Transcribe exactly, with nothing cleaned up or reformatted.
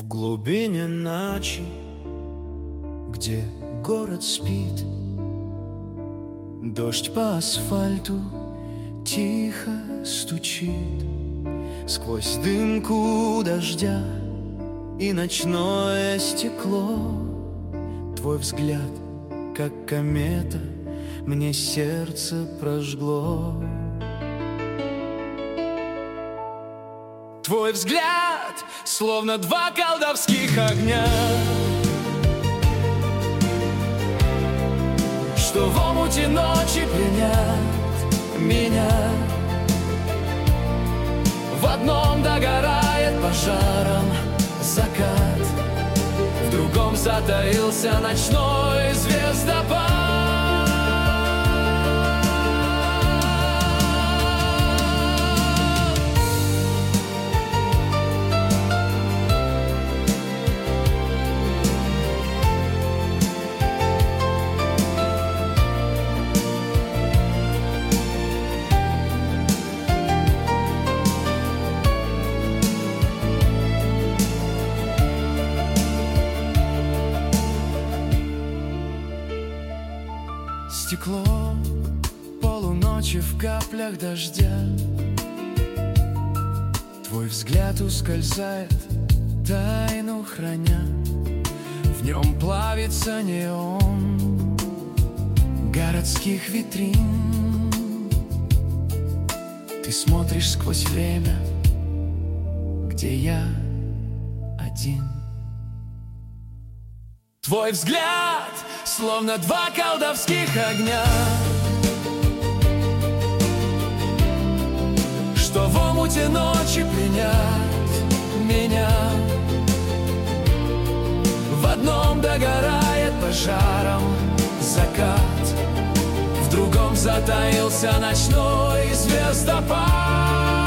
В глубине ночи, где город спит, дождь по асфальту тихо стучит. Сквозь дымку дождя и ночное стекло твой взгляд, как комета, мне сердце прожгло. Твой взгляд, словно два колдовских огня, что в омуте ночи пленят меня. В одном догорает пожаром закат, в другом затаился ночной звездопад. Стекло полуночи в каплях дождя, твой взгляд ускользает, тайну храня. В нем плавится неон городских витрин. Ты смотришь сквозь время, где я один. Твой взгляд, словно два колдовских огня, что в омуте ночи пленят меня. В одном догорает пожаром закат, в другом затаился ночной звездопад.